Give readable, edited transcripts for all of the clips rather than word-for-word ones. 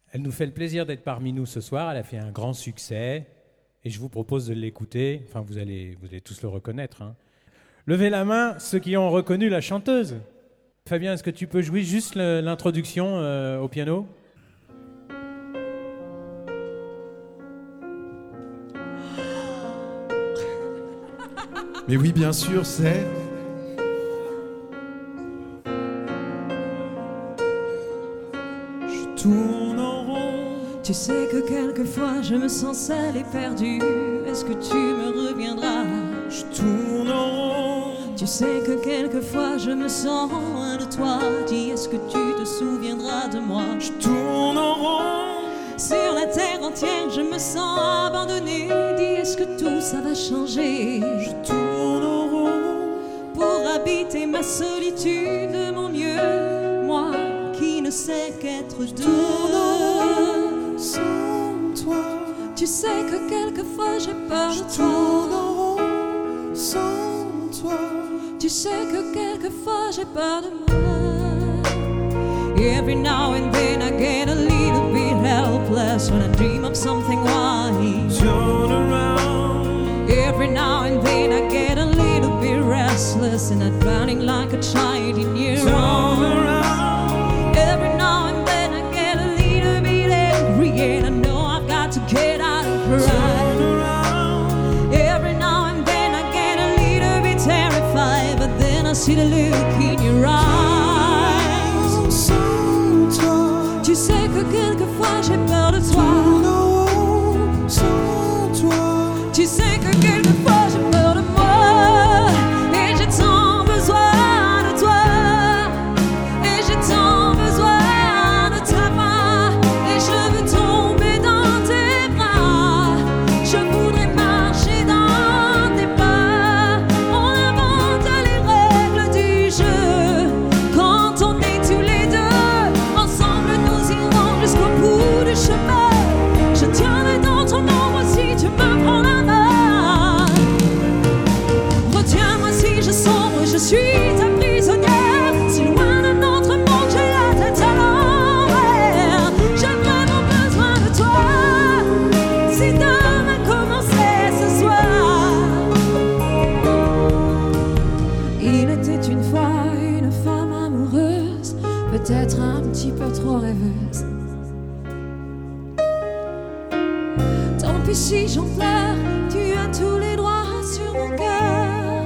Elle nous fait le plaisir d'être parmi nous ce soir. Elle a fait un grand succès et je vous propose de l'écouter. Enfin, vous allez tous le reconnaître. Hein. Levez la main, ceux qui ont reconnu la chanteuse. Fabien, est-ce que tu peux jouer juste l'introduction au piano ? Mais oui, bien sûr, c'est... Je tourne en rond. Tu sais que quelquefois je me sens seule et perdue. Est-ce que tu me reviendras ? Je tourne en rond. Tu sais que quelquefois je me sens loin de toi. Dis, est-ce que tu te souviendras de moi ? Je tourne en rond. Sur la terre entière je me sens abandonnée. Dis, est-ce que tout ça va changer ? Je tourne en rond. Pour habiter ma solitude de mon mieux, moi qui ne sais qu'être deux. Tourne en rond sans toi. Tu sais que quelquefois j'ai peur de Je toi. tourne en rond sans toi. Tu sais que quelquefois j'ai peur de moi. Every now and then I get a little bit helpless when I dream of something wild. Turn around. Every now and then I get a little bit restless and I'm running like a child in your Turn arms. around. Every now and then I get a little bit angry and I know I've got to get out and Turn cry. around. Every now and then I get a little bit terrified, but then I see the look in your eyes. Sans toi. Tu sais que quelquefois j'ai peur de toi. Tourne en rond sans toi. Tu sais que quelquefois j'ai peur de moi. Et j'ai tant besoin de toi. Et j'ai tant besoin de ta main. Et je veux tomber dans tes bras. Je voudrais marcher dans tes pas. On invente les règles du jeu. Quand on est tous les deux, ensemble nous irons jusqu'au bout du chemin. Je tiendrai dans ton ombre si tu me prends la main. Retiens-moi si je sombre, je suis ta prisonnière. Si loin de notre monde, j'ai la tête à l'envers. J'ai vraiment besoin de toi. Si demain commençait ce soir. Il était une fois une femme amoureuse, peut-être un petit peu trop rêveuse. Tant pis si j'en pleure, tu as tous les droits sur mon cœur.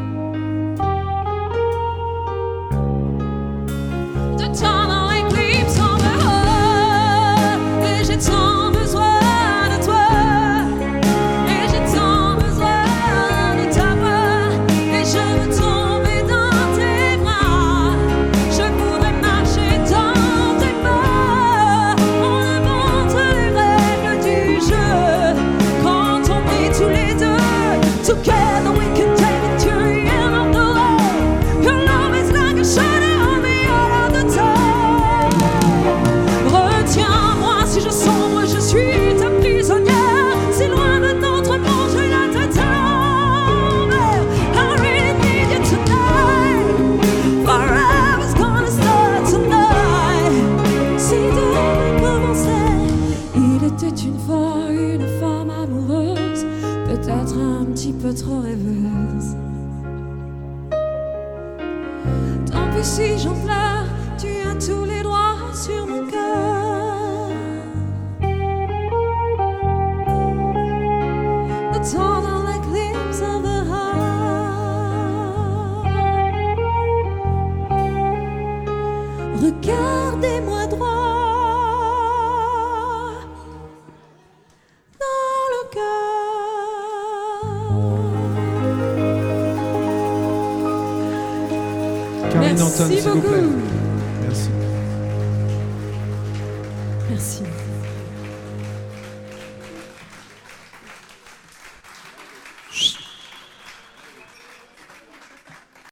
De temps dans l'éclipse en dehors. Et j'ai tant besoin de toi. Et j'ai tant besoin de ta voix. Et je veux tomber dans tes bras. Je voudrais marcher dans tes pas. On invente les règles du jeu. Quand on est tous les deux, together we can take it to the end of the line. Your love is like a shadow on me all of the time. Retiens-moi si je sombre, je suis ta prisonnière. Si loin de notre monde, j'ai la tête à l'envers. I really need you tonight. Forever's gonna start tonight. Si demain commençait, il était une fois une femme amoureuse, peut-être un petit peu trop rêveuse. Tant pis si j'en pleure, tu as tous les droits sur mon cœur. The total eclipse of the heart. Regardez-moi droit dans le cœur. Caroline Anton, Merci s'il vous plaît. beaucoup. Merci. Merci.